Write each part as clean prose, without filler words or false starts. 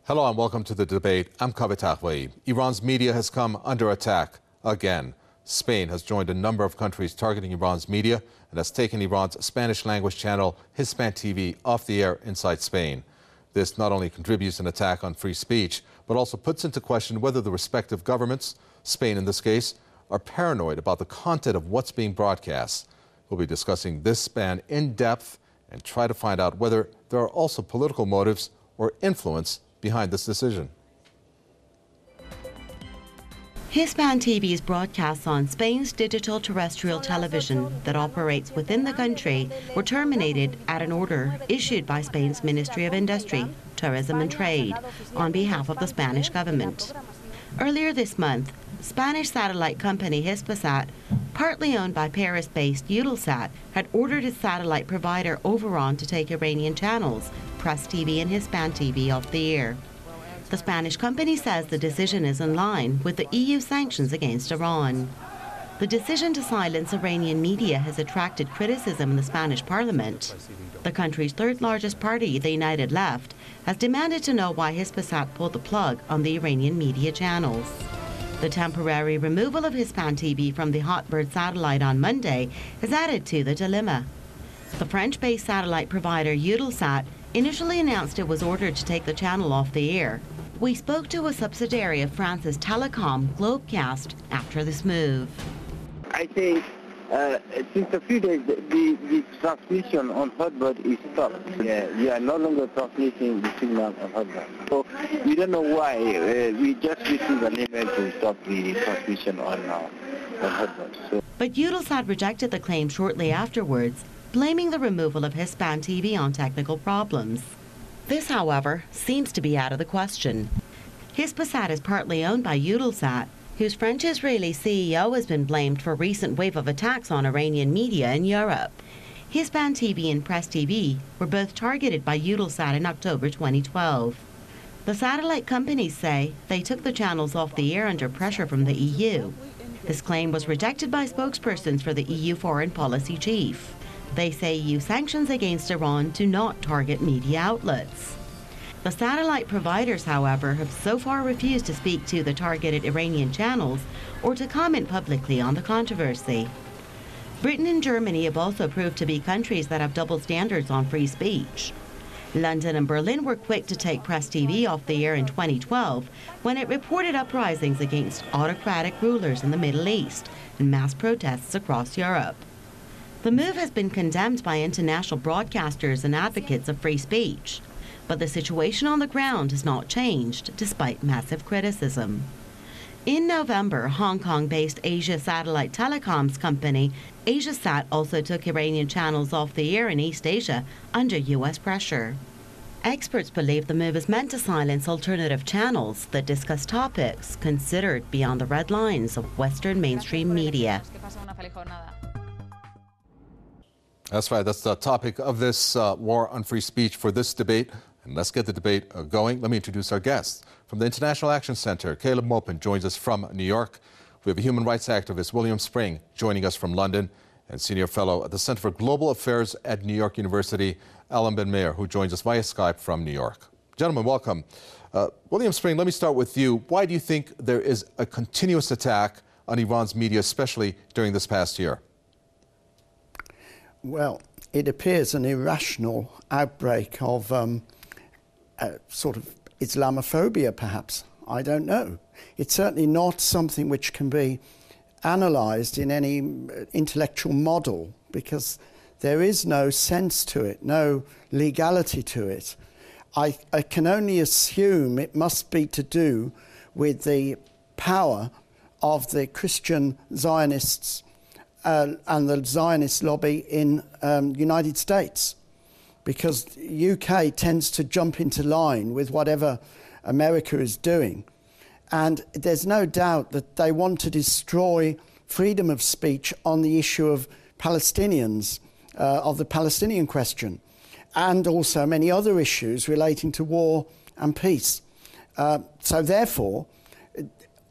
Hello and welcome to the debate. I'm Kaveh Taghwaei. Iran's media has come under attack again. Spain has joined a number of countries targeting Iran's media and has taken Iran's Spanish-language channel Hispan TV off the air inside Spain. This not only contributes an attack on free speech, but also puts into question whether the respective governments, Spain in this case, are paranoid about the content of what's being broadcast. We'll be discussing this ban in depth and try to find out whether there are also political motives or influence behind this decision. Hispan TV's broadcasts on Spain's digital terrestrial television that operates within the country were terminated at an order issued by Spain's Ministry of Industry, Tourism and Trade on behalf of the Spanish government. Earlier this month, Spanish satellite company Hispasat, partly owned by Paris-based Eutelsat, had ordered its satellite provider Overon to take Iranian channels, Press TV and Hispan TV, off the air. The Spanish company says the decision is in line with the EU sanctions against Iran. The decision to silence Iranian media has attracted criticism in the Spanish parliament. The country's third largest party, the United Left, has demanded to know why Hispasat pulled the plug on the Iranian media channels. The temporary removal of Hispan TV from the Hotbird satellite on Monday has added to the dilemma. The French-based satellite provider Eutelsat initially announced it was ordered to take the channel off the air. We spoke to a subsidiary of France's telecom, Globecast, after this move. I think since a few days, the transmission on Hotbird is stopped. We are no longer transmitting the signal on Hotbird. So we don't know why. We just received an email to stop the transmission on Hotbird. So. But Eutelsat rejected the claim shortly afterwards, blaming the removal of Hispan TV on technical problems. This, however, seems to be out of the question. Hispasat is partly owned by Eutelsat, whose French-Israeli CEO has been blamed for a recent wave of attacks on Iranian media in Europe. Hispan TV and Press TV were both targeted by Eutelsat in October 2012. The satellite companies say they took the channels off the air under pressure from the EU. This claim was rejected by spokespersons for the EU foreign policy chief. They say EU sanctions against Iran do not target media outlets. The satellite providers, however, have so far refused to speak to the targeted Iranian channels or to comment publicly on the controversy. Britain and Germany have also proved to be countries that have double standards on free speech. London and Berlin were quick to take Press TV off the air in 2012 when it reported uprisings against autocratic rulers in the Middle East and mass protests across Europe. The move has been condemned by international broadcasters and advocates of free speech. But the situation on the ground has not changed, despite massive criticism. In November, Hong Kong-based Asia Satellite Telecoms company AsiaSat also took Iranian channels off the air in East Asia under U.S. pressure. Experts believe the move is meant to silence alternative channels that discuss topics considered beyond the red lines of Western mainstream media. That's right. That's the topic of this war on free speech for this debate. And let's get the debate going. Let me introduce our guests. From the International Action Center, Caleb Maupin joins us from New York. We have a human rights activist, William Spring, joining us from London, and senior fellow at the Center for Global Affairs at New York University, Alan Ben-Meir, who joins us via Skype from New York. Gentlemen, welcome. William Spring, let me start with you. Why do you think there is a continuous attack on Iran's media, especially during this past year? Well, it appears an irrational outbreak of sort of Islamophobia, perhaps. I don't know. It's certainly not something which can be analysed in any intellectual model because there is no sense to it, no legality to it. I can only assume it must be to do with the power of the Christian Zionists and the Zionist lobby in United States, because UK tends to jump into line with whatever America is doing. And there's no doubt that they want to destroy freedom of speech on the issue of Palestinians, of the Palestinian question, and also many other issues relating to war and peace. So therefore,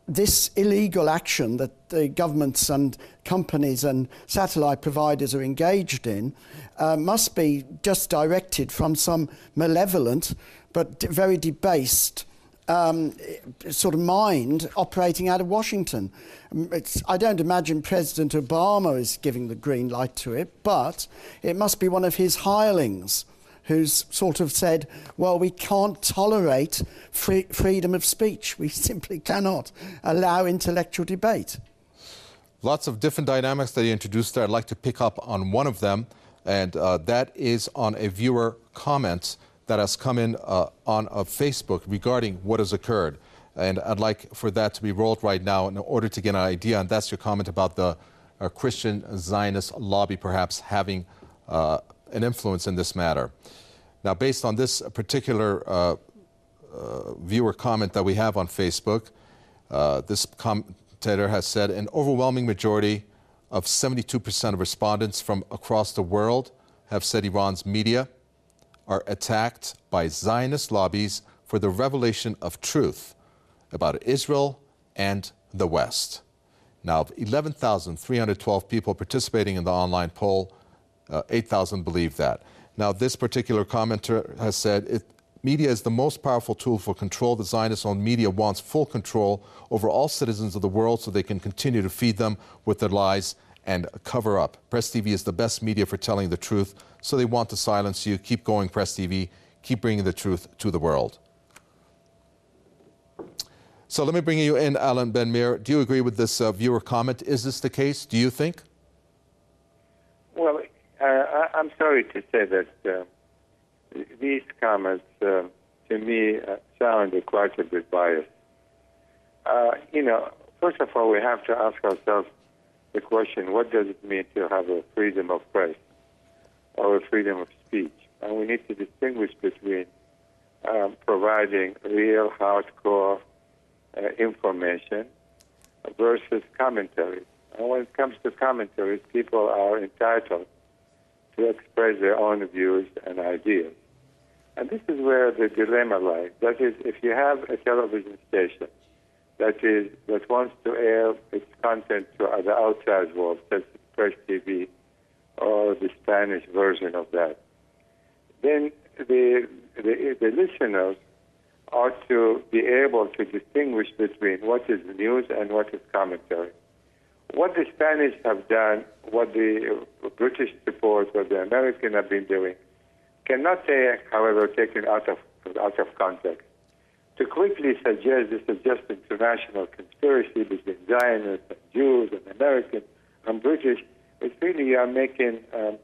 this illegal action that the governments and companies and satellite providers are engaged in must be just directed from some malevolent but very debased sort of mind operating out of Washington. I don't imagine President Obama is giving the green light to it, but it must be one of his hirelings who's sort of said, well, we can't tolerate freedom of speech. We simply cannot allow intellectual debate. Lots of different dynamics that you introduced there. I'd like to pick up on one of them, and that is on a viewer comment that has come in on Facebook regarding what has occurred. And I'd like for that to be rolled right now in order to get an idea. And that's your comment about the Christian Zionist lobby perhaps having an influence in this matter. Now, based on this particular viewer comment that we have on Facebook, this commentator has said an overwhelming majority of 72% of respondents from across the world have said Iran's media are attacked by Zionist lobbies for the revelation of truth about Israel and the West. Now, of 11,312 people participating in the online poll, 8,000 believe that. Now, this particular commenter has said, media is the most powerful tool for control. The Zionist-owned media wants full control over all citizens of the world so they can continue to feed them with their lies and cover up. Press TV is the best media for telling the truth, so they want to silence you. Keep going, Press TV. Keep bringing the truth to the world. So let me bring you in, Alan Ben-Meir. Do you agree with this viewer comment? Is this the case, do you think? Well, I'm sorry to say that these comments, to me, sound quite a bit biased. First of all, we have to ask ourselves the question, what does it mean to have a freedom of press or a freedom of speech? And we need to distinguish between providing real, hardcore information versus commentaries. And when it comes to commentaries, people are entitled to express their own views and ideas. And this is where the dilemma lies. That is, if you have a television station that wants to air its content to the outside world, such as Press TV or the Spanish version of that, then the listeners ought to be able to distinguish between what is news and what is commentary. What the Spanish have done, what the British support, what the Americans have been doing, cannot say, however, taken out of context. To quickly suggest this is just international conspiracy between Zionists and Jews and Americans and British, it's really you are taking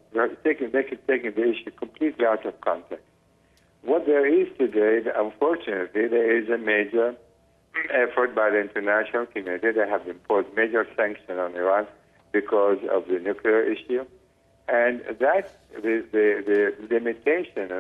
the issue completely out of context. What there is today, unfortunately, there is a major effort by the international community. They have imposed major sanctions on Iran because of the nuclear issue, and that the limitation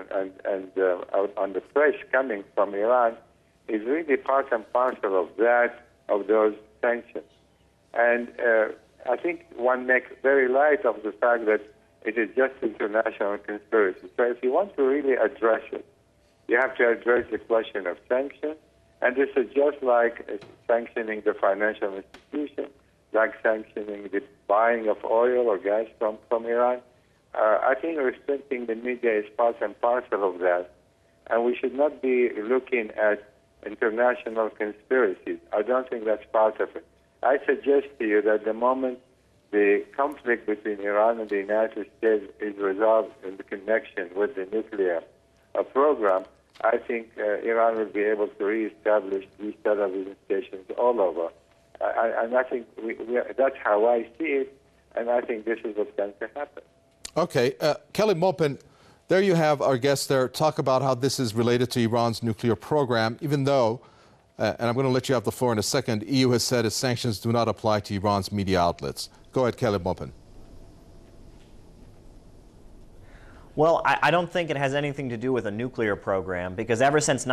on the press coming from Iran is really part and parcel of those sanctions. And I think one makes very light of the fact that it is just international conspiracy. So if you want to really address it, you have to address the question of sanctions. And this is just like sanctioning the financial institution, like sanctioning the buying of oil or gas from Iran. I think restricting the media is part and parcel of that. And we should not be looking at international conspiracies. I don't think that's part of it. I suggest to you that the moment the conflict between Iran and the United States is resolved in the connection with the nuclear program, I think Iran will be able to reestablish these television stations all over. And I think that's how I see it, and I think this is what's going to happen. Okay. Kelly Maupin, there you have our guest there. Talk about how this is related to Iran's nuclear program, even though, and I'm going to let you have the floor in a second, EU has said its sanctions do not apply to Iran's media outlets. Go ahead, Kelly Maupin. Well, I don't think it has anything to do with a nuclear program, because ever since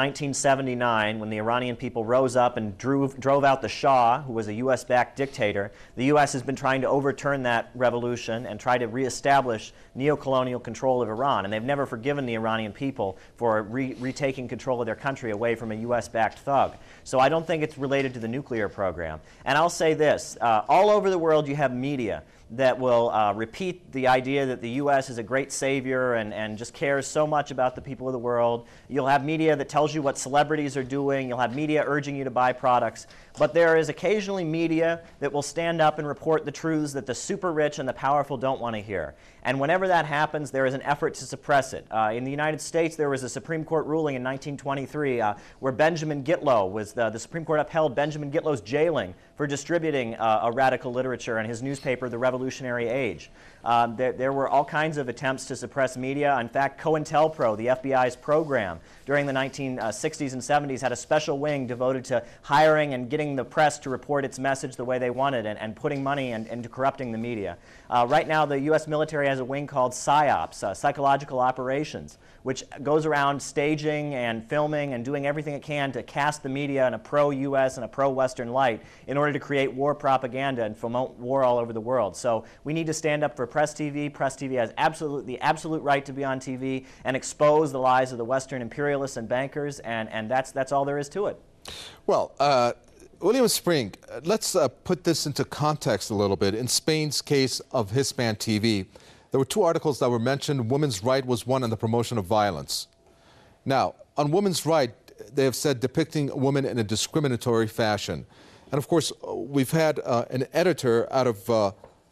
1979, when the Iranian people rose up and drove out the Shah, who was a U.S.-backed dictator, the U.S. has been trying to overturn that revolution and try to reestablish neo-colonial control of Iran. And they've never forgiven the Iranian people for retaking control of their country away from a U.S.-backed thug. So I don't think it's related to the nuclear program. And I'll say this, all over the world you have media that will repeat the idea that the U.S. is a great savior and just cares so much about the people of the world. You'll have media that tells you what celebrities are doing. You'll have media urging you to buy products. But there is occasionally media that will stand up and report the truths that the super rich and the powerful don't want to hear. And whenever that happens, there is an effort to suppress it. In the United States, there was a Supreme Court ruling in 1923 where Benjamin Gitlow was the Supreme Court upheld Benjamin Gitlow's jailing for distributing a radical literature in his newspaper, The Revolutionary Age. There were all kinds of attempts to suppress media. In fact, COINTELPRO, the FBI's program, during the 1960s and 70s had a special wing devoted to hiring and getting the press to report its message the way they wanted and putting money into corrupting the media. Right now, the U.S. military has a wing called PSYOPs, Psychological Operations, which goes around staging and filming and doing everything it can to cast the media in a pro-U.S. and a pro-Western light in order to create war propaganda and promote war all over the world. So we need to stand up for Press TV. Press TV has the absolute right to be on TV and expose the lies of the Western imperialists and bankers, and that's all there is to it. Well, William Spring, let's put this into context a little bit. In Spain's case of Hispan TV, there were two articles that were mentioned. Women's Right was one, and the promotion of violence. Now, on Women's Right, they have said depicting women in a discriminatory fashion. And of course, we've had an editor out of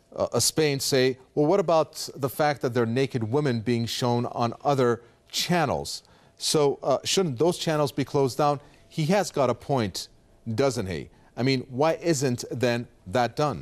Spain say, well, what about the fact that there are naked women being shown on other channels? So shouldn't those channels be closed down? He has got a point, doesn't he? I mean, why isn't then that done?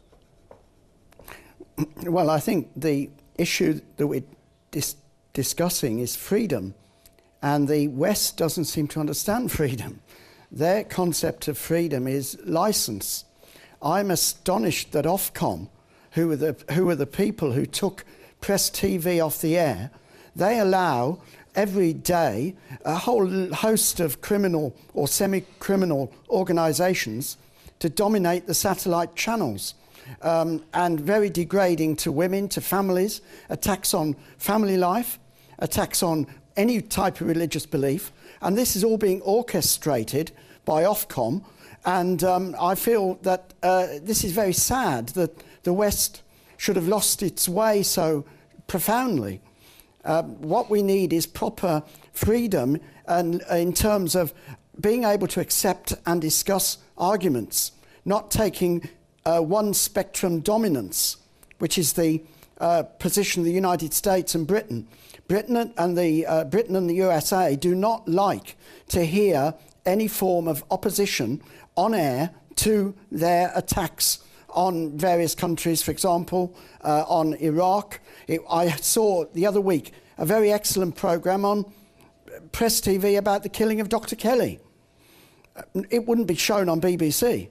Well, I think the issue that we're discussing is freedom, and the West doesn't seem to understand freedom. Their concept of freedom is license. I'm astonished that Ofcom, who were the people who took Press TV off the air, they allow every day a whole host of criminal or semi-criminal organisations to dominate the satellite channels. And very degrading to women, to families, attacks on family life, attacks on any type of religious belief. And this is all being orchestrated by Ofcom. And I feel that this is very sad that the West should have lost its way so profoundly. What we need is proper freedom and in terms of being able to accept and discuss arguments, not taking one spectrum dominance, which is the position of the United States and Britain. Britain and the USA do not like to hear any form of opposition on air to their attacks on various countries, for example, on Iraq. I saw the other week a very excellent programme on Press TV about the killing of Dr. Kelly. It wouldn't be shown on BBC.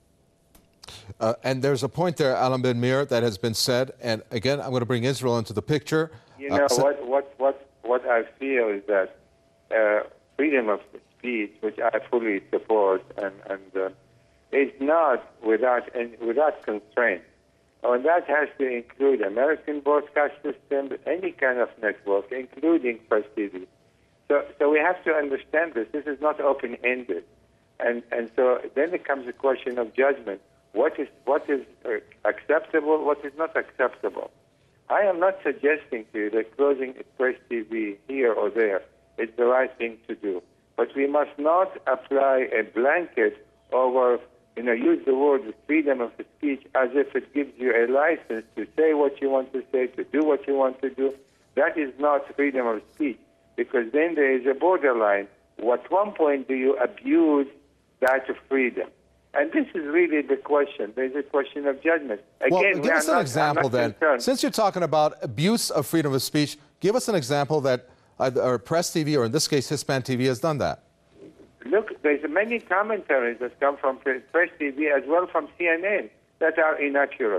And there's a point there, Alan Ben Meir, that has been said, and again, I'm going to bring Israel into the picture. You know, what I feel is that freedom of speech, which I fully support, and is not without constraint. And that has to include American broadcast system, any kind of network, including Press TV. So we have to understand this. This is not open-ended. And so then it comes a question of judgment. What is acceptable, what is not acceptable? I am not suggesting to you that closing Press TV here or there is the right thing to do. But we must not apply a blanket over, use the word freedom of speech as if it gives you a license to say what you want to say, to do what you want to do. That is not freedom of speech, because then there is a borderline. At one point do you abuse that freedom? And this is really the question. There's a question of judgment. Again, give us an example then. Since you're talking about abuse of freedom of speech, give us an example that either Press TV, or in this case, Hispan TV, has done that. Look, there's many commentaries that come from Press TV as well from CNN that are inaccurate.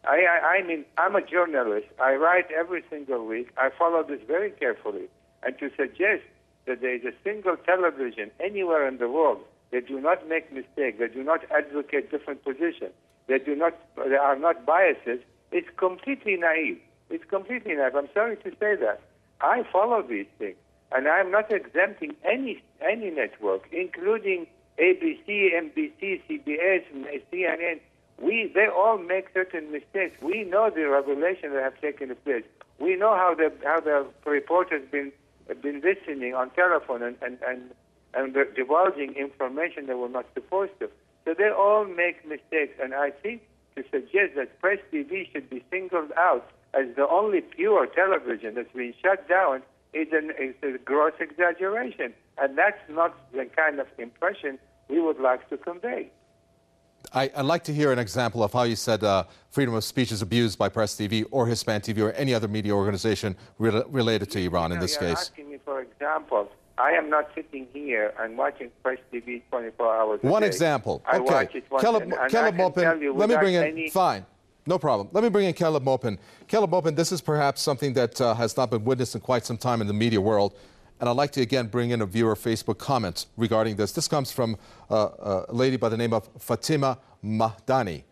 I mean, I'm a journalist. I write every single week. I follow this very carefully. And to suggest that there is a single television anywhere in the world that do not make mistakes, that do not advocate different positions, that are not biases, it's completely naive. It's completely naive. I'm sorry to say that. I follow these things, and I'm not exempting any network, including ABC, NBC, CBS, CNN. They all make certain mistakes. We know the revelations that have taken place. We know how the reporters been listening on telephone and divulging information they were not supposed to. So they all make mistakes, and I think to suggest that Press TV should be singled out as the only pure television that's been shut down is a gross exaggeration, and that's not the kind of impression we would like to convey. I'd like to hear an example of how you said freedom of speech is abused by Press TV or Hispan TV or any other media organization related to Iran in this you're case. Asking me for examples. I am not sitting here and watching Press TV 24 hours a day. One example. I Okay. watch it once, Caleb and I can Maupin, tell you let me bring in, any... fine, no problem. Let me bring in Caleb Maupin. Caleb Maupin, this is perhaps something that has not been witnessed in quite some time in the media world. And I'd like to again bring in a viewer Facebook comment regarding this. This comes from a lady by the name of Fatima Mahdani,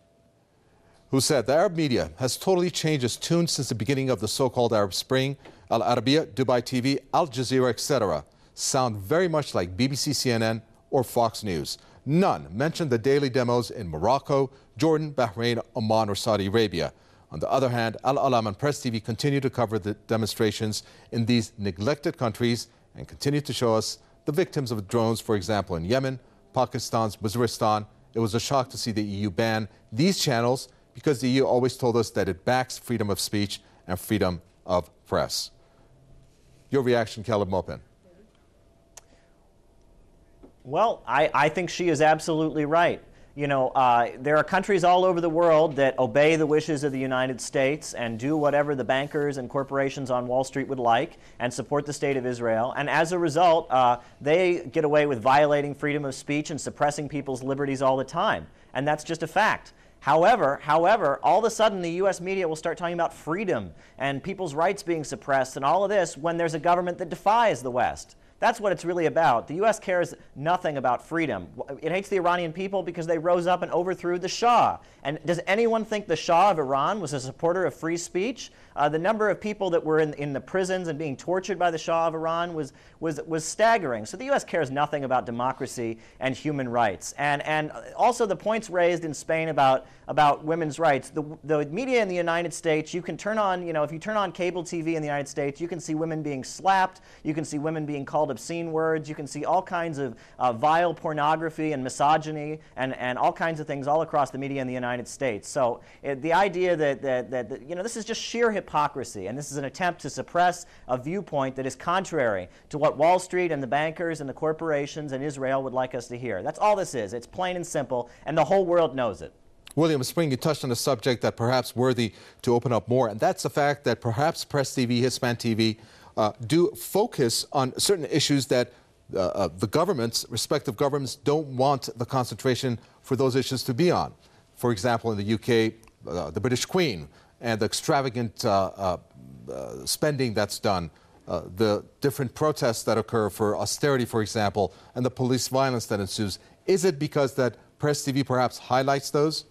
who said, the Arab media has totally changed its tune since the beginning of the so-called Arab Spring. Al Arabiya, Dubai TV, Al Jazeera, etc. sound very much like BBC, CNN, or Fox News. None mention the daily demos in Morocco, Jordan, Bahrain, Oman, or Saudi Arabia. On the other hand, Al Alam and Press TV continue to cover the demonstrations in these neglected countries and continue to show us the victims of drones, for example, in Yemen, Pakistan's Waziristan. It was a shock to see the EU ban these channels because the EU always told us that it backs freedom of speech and freedom of press. Your reaction, Caleb Maupin? Well, I think she is absolutely right. You know, there are countries all over the world that obey the wishes of the United States and do whatever the bankers and corporations on Wall Street would like and support the state of Israel. And as a result, they get away with violating freedom of speech and suppressing people's liberties all the time. And that's just a fact. However, all of a sudden the U.S. media will start talking about freedom and people's rights being suppressed and all of this when there's a government that defies the West. That's what it's really about. The U.S. cares nothing about freedom. It hates the Iranian people because they rose up and overthrew the Shah. And does anyone think the Shah of Iran was a supporter of free speech? The number of people that were in the prisons and being tortured by the Shah of Iran was staggering. So the U.S. cares nothing about democracy and human rights. And also the points raised in Spain about women's rights. The media in the United States, you can turn on, if you turn on cable TV in the United States, you can see women being slapped, you can see women being called obscene words, you can see all kinds of vile pornography and misogyny and all kinds of things all across the media in the United States. So the idea that this is just sheer hypocrisy, and this is an attempt to suppress a viewpoint that is contrary to what Wall Street and the bankers and the corporations and Israel would like us to hear. That's all this is. It's plain and simple, and the whole world knows it. William Spring, you touched on a subject that perhaps worthy to open up more, and that's the fact that perhaps Press TV, Hispan TV, do focus on certain issues that the governments, respective governments, don't want the concentration for those issues to be on. For example, in the UK, the British Queen and the extravagant spending that's done, the different protests that occur for austerity, for example, and the police violence that ensues. Is it because that Press TV perhaps highlights those?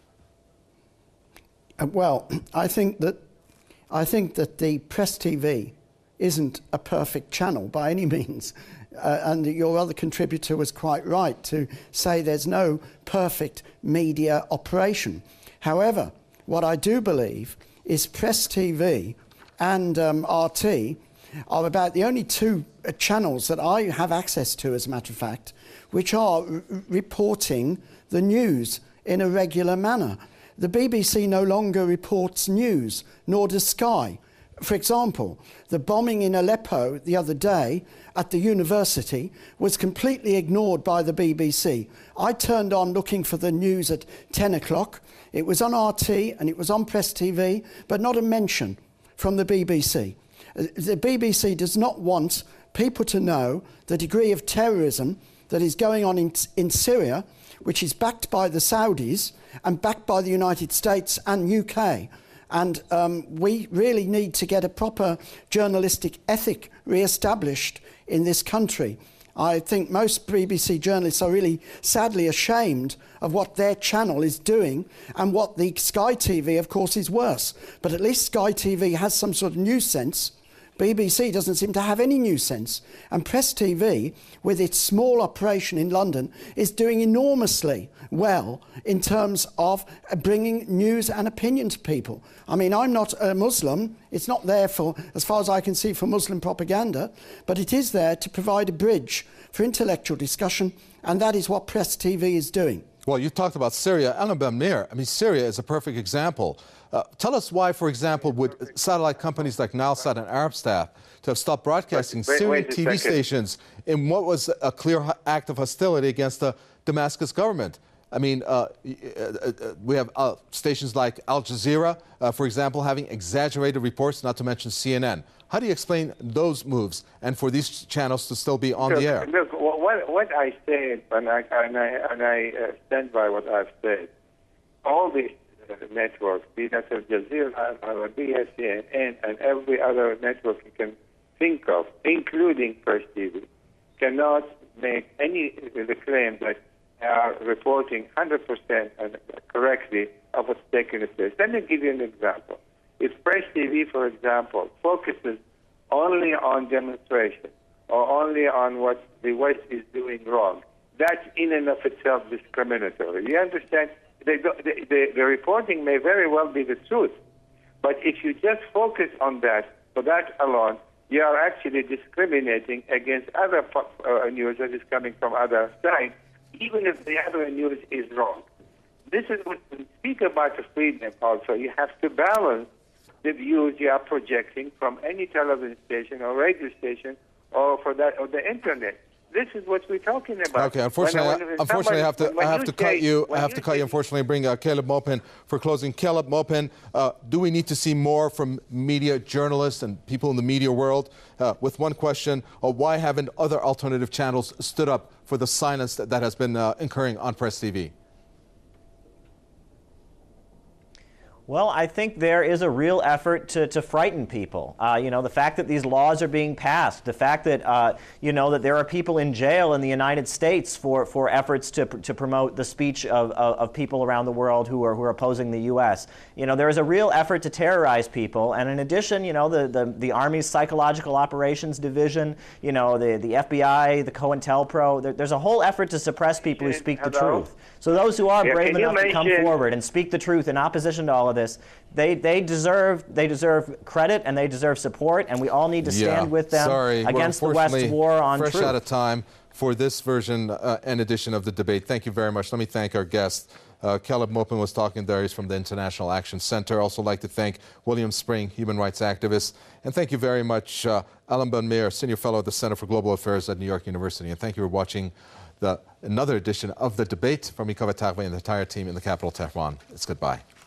Well, I think that the Press TV isn't a perfect channel by any means. And your other contributor was quite right to say there's no perfect media operation. However, what I do believe is Press TV and RT are about the only two channels that I have access to, as a matter of fact, which are reporting the news in a regular manner. The BBC no longer reports news, nor does Sky. For example, the bombing in Aleppo the other day at the university was completely ignored by the BBC. I turned on looking for the news at 10 o'clock. It was on RT and it was on Press TV, but not a mention from the BBC. The BBC does not want people to know the degree of terrorism that is going on in Syria, which is backed by the Saudis and backed by the United States and UK. And we really need to get a proper journalistic ethic re-established in this country. I think most BBC journalists are really sadly ashamed of what their channel is doing, and what the Sky TV, of course, is worse. But at least Sky TV has some sort of news sense. BBC doesn't seem to have any news sense. And Press TV, with its small operation in London, is doing enormously well in terms of bringing news and opinion to people. I mean, I'm not a Muslim. It's not there for, as far as I can see, for Muslim propaganda, but it is there to provide a bridge for intellectual discussion, and that is what Press TV is doing. Well, you talked about Syria. Alan Ben-Meir, I mean, Syria is a perfect example. Tell us why, for example, would satellite companies like Nilesat and Arabsat to have stopped broadcasting Syrian TV stations in what was a clear act of hostility against the Damascus government? I mean, we have stations like Al Jazeera, for example, having exaggerated reports, not to mention CNN. How do you explain those moves and for these channels to still be on the air? Look, what I said, and I stand by what I've said, all these networks, be that Al Jazeera, Arabiya, CNN, and every other network you can think of, including Press TV, cannot make any the claim that they are reporting 100% and correctly of what's taking place. Let me give you an example. If Press TV, for example, focuses only on demonstration or only on what the West is doing wrong, that's in and of itself discriminatory. You understand? The reporting may very well be the truth, but if you just focus on that, for that alone, you are actually discriminating against other news that is coming from other sides, even if the other news is wrong. This is when we speak about the freedom also. You have to balance the views you are projecting from any television station or radio station or for that or the internet. This is what we're talking about. Okay, unfortunately, I have to cut you. Unfortunately, bring Caleb Maupin for closing. Caleb Maupin, do we need to see more from media journalists and people in the media world? With one question: why haven't other alternative channels stood up for the silence that has been incurring on Press TV? Well, I think there is a real effort to frighten people. You know, the fact that these laws are being passed, the fact that, you know, that there are people in jail in the United States for efforts to promote the speech of people around the world who are opposing the U.S. You know, there is a real effort to terrorize people. And in addition, you know, the Army's Psychological Operations Division, you know, the FBI, the COINTELPRO, there's a whole effort to suppress people who speak the truth. So those who are brave enough to come forward and speak the truth in opposition to all of this, they deserve credit and they deserve support, and we all need to stand with them against the West's war on truth. Fresh out of time for this version and edition of the debate. Thank you very much. Let me thank our guest. Caleb Maupin was talking there. He's from the International Action Center. Also like to thank William Spring, human rights activist. And thank you very much, Alan Ben-Meir, Senior Fellow at the Center for Global Affairs at New York University. And thank you for watching another edition of the debate from me, Kaveh Taghweh, and the entire team in the capital, Tehran. It's goodbye.